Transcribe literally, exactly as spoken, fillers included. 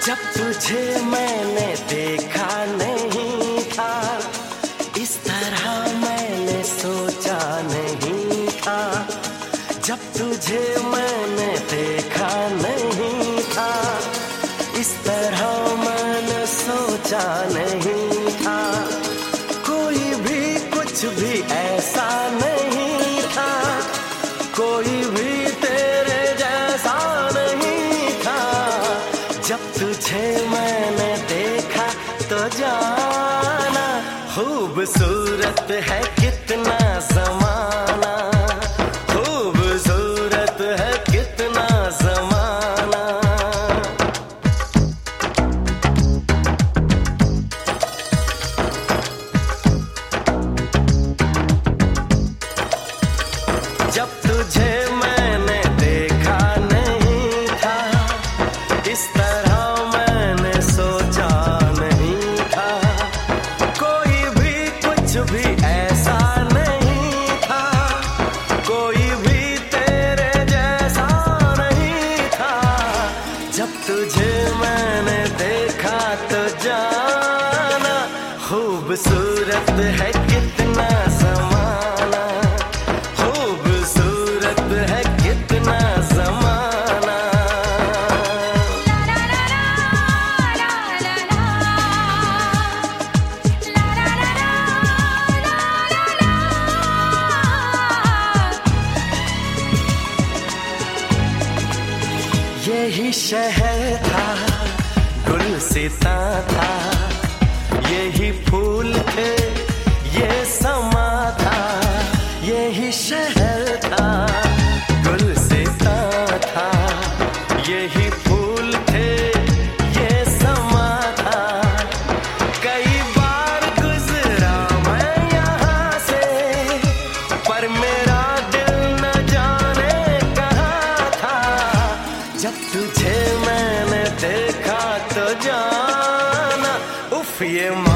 जब तुझे मैंने देखा नहीं था, इस तरह मैंने सोचा नहीं था। जब तुझे मैंने देखा नहीं था, इस तरह मैंने सोचा नहीं था। कोई भी कुछ भी ऐसा नहीं था, कोई भी तेरे जैसा नहीं था। जब तुझे मैंने देखा तो जाना, खूबसूरत है कितना ज़माना, खूबसूरत है कितना ज़माना। जब तुझे मैंने देखा नहीं था, इस तरह मैंने सोचा नहीं था। कोई भी कुछ भी ऐसा नहीं था, कोई भी तेरे जैसा नहीं था। जब तुझे मैंने देखा तो जाना, खूबसूरत है कितना ज़माना, खूबसूरत है कितना ज़माना। यही शहर था, गुलसिता था, यही फूल थे, ये समा था। यही शहर था, गुलसिता था, यही फूल थे, ये समा था। कई बार गुजरा मैं यहाँ से, पर मेरा दिल न जाने कहाँ था। जब तुझे मैंने देखा तो जाना, उफ ये